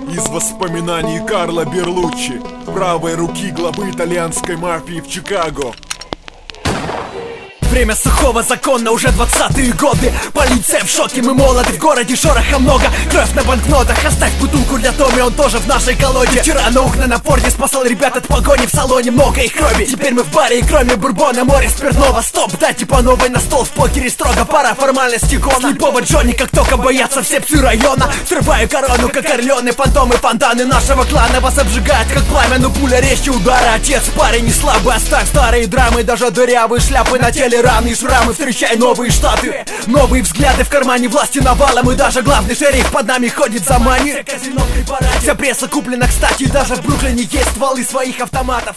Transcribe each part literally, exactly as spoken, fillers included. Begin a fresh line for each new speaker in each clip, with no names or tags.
из воспоминаний Карло Берлуччи, правой руки главы итальянской мафии в Чикаго.
Время сухого закона, уже двадцатые годы. Полиция в шоке, мы молоды, в городе шороха много. Кровь на банкнотах, оставь бутылку для Томми, он тоже в нашей колоде. Вчера на окна на форде спасал ребят от погони, в салоне много их крови. Теперь мы в баре и кроме бурбона море спиртного. Стоп, дайте по новой на стол, в покере строго, пара формальности гона. Слепого Джонни, как только боятся все псы района. Срываю корону, как орлены, фантомы, фонтаны нашего клана. Вас обжигает, как пламя, но пуля резче удара. Отец, парень не слабый, оставь старые драмы, даже дырявые шляпы на теле, раны и шрамы. Встречай новые штаты, новые взгляды, в кармане власти навалом. И даже главный шериф под нами ходит за мани. Вся пресса куплена, кстати, и даже в Бруклине есть стволы своих автоматов.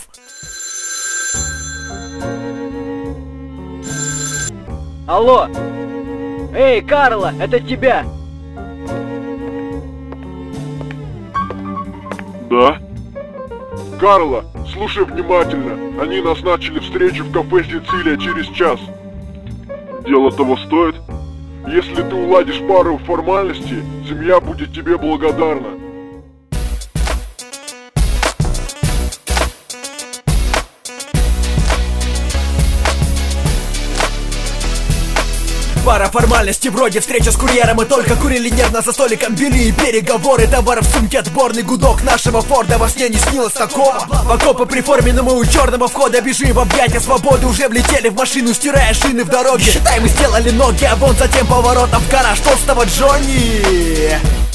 Алло! Эй, Карло, это тебя!
Да? Карло, слушай внимательно. Они назначили встречу в кафе «Сицилия» через час. Дело того стоит. Если ты уладишь пару формальностей, семья будет тебе благодарна.
Пара формальностей вроде встреча с курьером. Мы только курили нервно за столиком, вели и переговоры. Товар в сумке, отборный гудок нашего Форда. Во сне не снилось такого. В окопы при форме, но мы у черного входа бежим в объятия свободы. Уже влетели в машину, стирая шины в дороге. Считай, мы сделали ноги, а вон затем поворотом в гараж толстого Джонни.